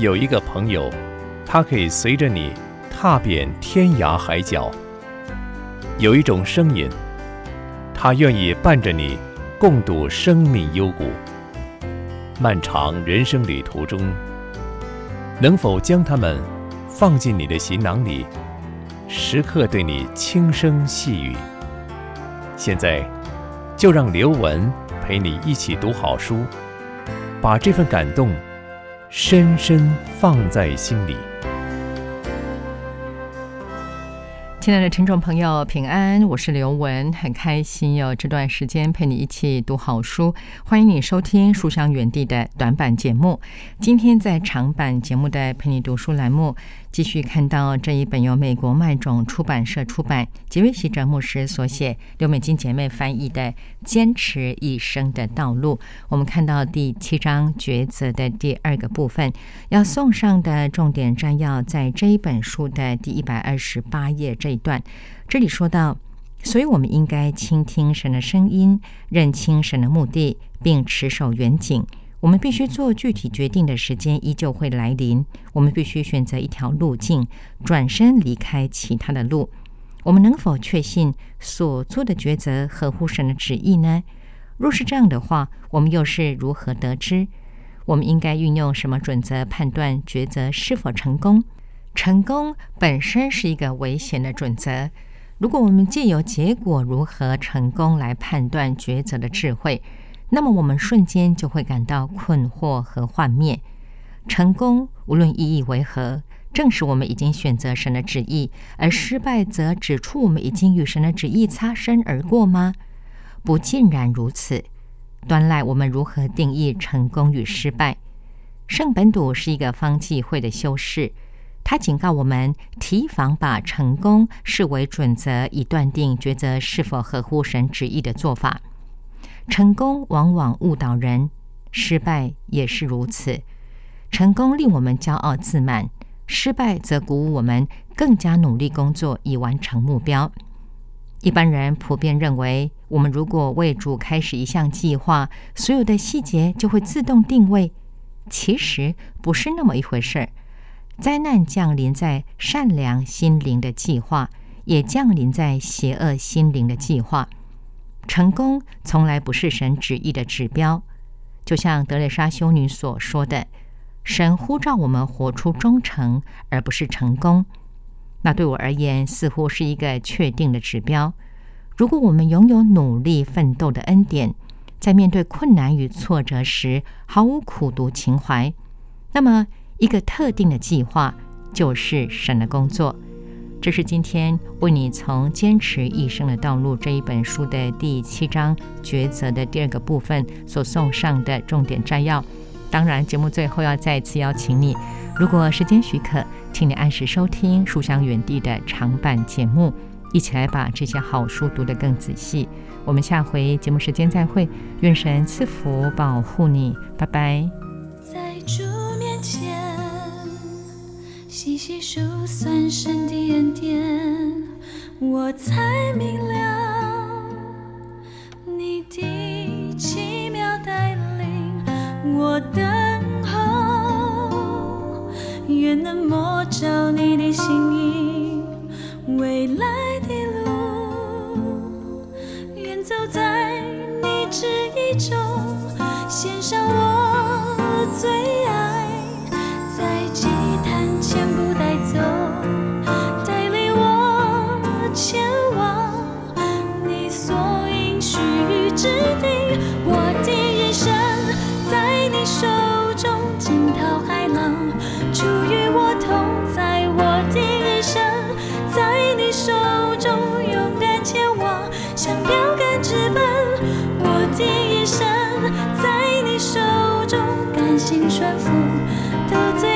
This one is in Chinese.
有一个朋友，他可以随着你踏遍天涯海角；有一种声音，他愿意伴着你共度生命幽谷。漫长人生旅途中，能否将它们放进你的行囊里，时刻对你轻声细语？现在就让刘文陪你一起读好书，把这份感动深深放在心里。 亲爱的听众朋友，平安，我是刘文，很开心有这段时间陪你一起读好书。欢迎你收听书香园地的短版节目。今天在长版节目的陪你读书栏目，继续看到这一本由美国麦种出版社出版，杰瑞希哲牧师所写，刘美金姐妹翻译的《坚持一生的道路》。我们看到第7章抉择的第2个部分，要送上的重点摘要在这一本书的第128页这一段。这里说到，所以我们应该倾听神的声音，认清神的目的，并持守远景。我们必须做具体决定的时间依旧会来临，我们必须选择一条路径，转身离开其他的路。我们能否确信所做的抉择合乎神的旨意呢？若是这样的话，我们又是如何得知？我们应该运用什么准则判断抉择是否成功？成功本身是一个危险的准则。如果我们借由结果如何成功来判断抉择的智慧，那么我们瞬间就会感到困惑和幻灭。成功无论意义为何，正是我们已经选择神的旨意，而失败则指出我们已经与神的旨意擦身而过吗？不尽然如此。端赖我们如何定义成功与失败。圣本笃是一个方济会的修士，他警告我们提防把成功视为准则，以断定抉择是否合乎神旨意的做法。成功往往误导人，失败也是如此。成功令我们骄傲自满，失败则鼓舞我们更加努力工作以完成目标。一般人普遍认为，我们如果为主开始一项计划，所有的细节就会自动定位。其实不是那么一回事。灾难降临在善良心灵的计划，也降临在邪恶心灵的计划。成功从来不是神旨意的指标，就像德蕾莎修女所说的，神呼召我们活出忠诚，而不是成功。那对我而言，似乎是一个确定的指标。如果我们拥有努力奋斗的恩典，在面对困难与挫折时毫无苦毒情怀，那么一个特定的计划就是神的工作。这是今天为你从《坚持一生的道路》这一本书的第7章抉择的第2个部分所送上的重点摘要。当然，节目最后要再次邀请你，如果时间许可，请你按时收听书香园地的长版节目，一起来把这些好书读得更仔细。我们下回节目时间再会，愿神赐福保护你，拜拜。 在主面前细细数算神的恩典，我才明了你的奇妙带领，我等候，愿能摸着你的心意，未来的路，愿走在你旨意中，献上我最爱，在祭坛前不带走，带领我前往你所应许之地。我的人生在你手中，惊涛骇浪，主与我同在。我的人生在你手中，勇敢前往，向标杆直奔。我的人生在你手中，甘心顺服，得罪